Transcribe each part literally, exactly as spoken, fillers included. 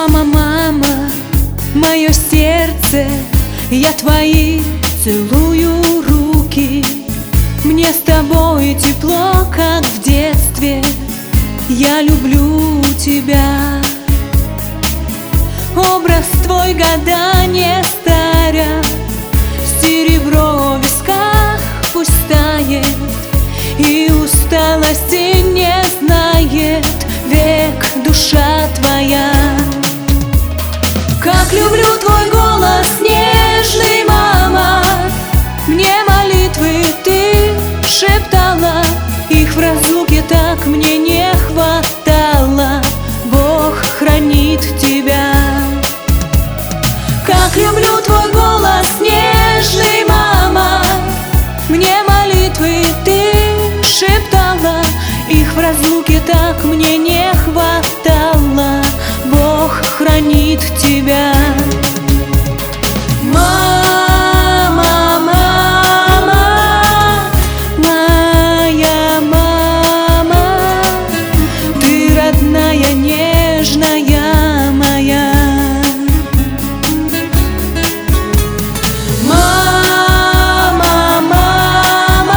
Мама, мама, мое сердце, я твои целую руки. Мне с тобой тепло, как в детстве, я люблю тебя. Образ твой года не старят, серебро в висках пусть тает, и усталости не знает век душа твоя. Как люблю твой голос нежный, мама, мне молитвы ты шептала, их в разлуке так мне не хватало. Бог хранит тебя. Как люблю твой голос нежный, мама, мне молитвы ты шептала, их в разлуке так мне не хватало. Бог хранит тебя. Мама, мама, моя мама, ты родная, нежная моя. Мама, мама,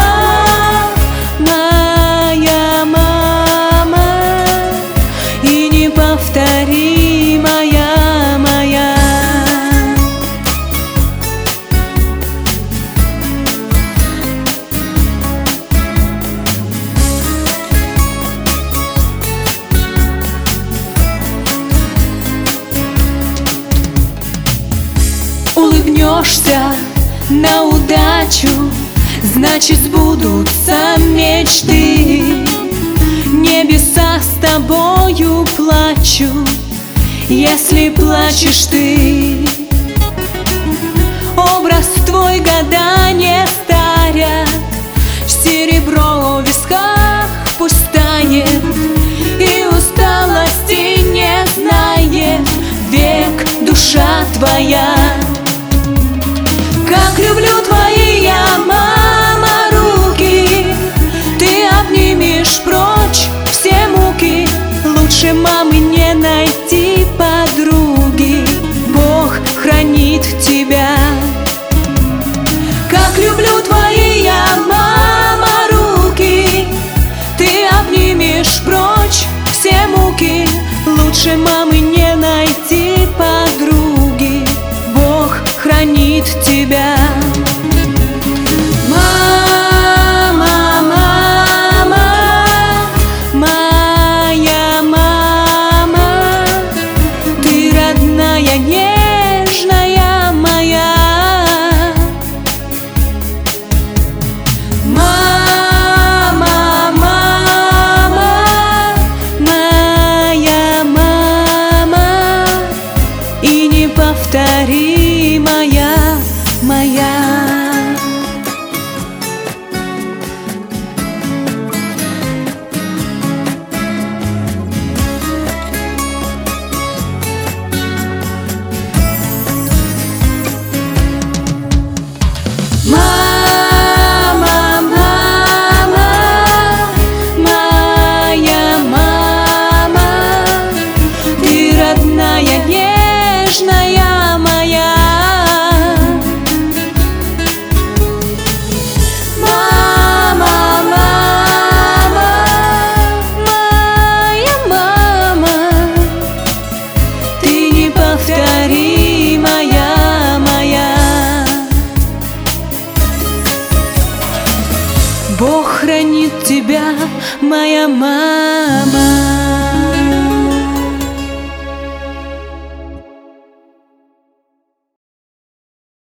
моя мама, и неповторимая моя. Улыбнешься на удачу, значит сбудутся мечты. Небеса с тобою плачут, если плачешь ты. Образ твой года не старят, серебро в висках пусть тает, и усталости не знает век душа твоя. Как люблю твои я, мама, руки, ты обнимешь прочь все муки. Лучше мамы не найти подруги, Бог хранит тебя. Как люблю твои я, мама, руки, ты обнимешь прочь все муки. Лучше мамы не найти подруги, Бог хранит тебя. Мама, мама, моя мама, ты родная, нежная моя. Мама, мама, моя мама, и неповторимая моя. Мама, мама, моя мама, ты родная, нежная моя. Мама, мама, моя мама, ты неповторимая моя. Бог хранит тебя, моя мама.